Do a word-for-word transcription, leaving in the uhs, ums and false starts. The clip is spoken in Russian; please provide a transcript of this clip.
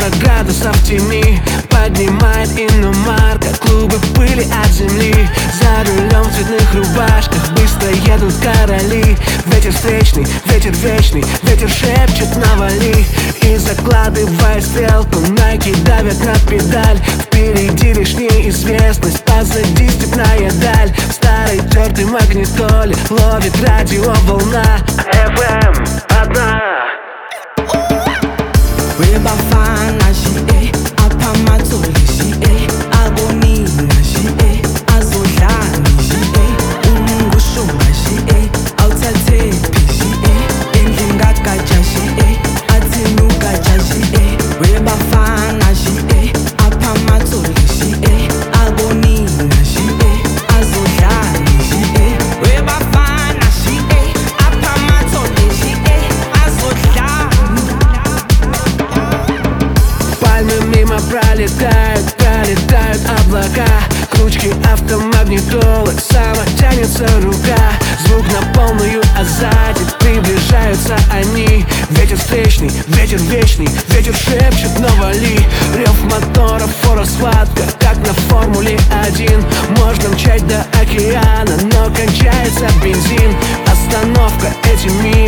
градусов тени поднимает иномарка клубы пыли от земли. За рулем в цветных рубашках быстро едут короли. Ветер встречный, ветер вечный, ветер шепчет навали. И закладывая стрелку, Nike давят на педаль. Впереди лишь неизвестность, позади степная даль. В старой тертой магнитоле ловит радиоволна эф эм одна. Weba fana shi eh apha mathole shi eh abonina shi eh azodlani shi eh umngushuba shi eh awuthathe shi eh endlini kagatsha shi eh athini ugatsha shi eh weba fana shi eh apha mathole shi eh abonina shi eh azodlani shi eh weba fana shi eh apha mathole shi eh azodlani. Пальмы мимо пролетают, пролетают облака. К ручке автомагнитолы сама тянется рука. Звук на полную, а сзади приближаются они. Ветер встречный, ветер вечный, ветер шепчет, но вали. Рев мотора, фора, схватка, как на формуле один. Можно мчать до океана, но кончается бензин. Остановка, эти мили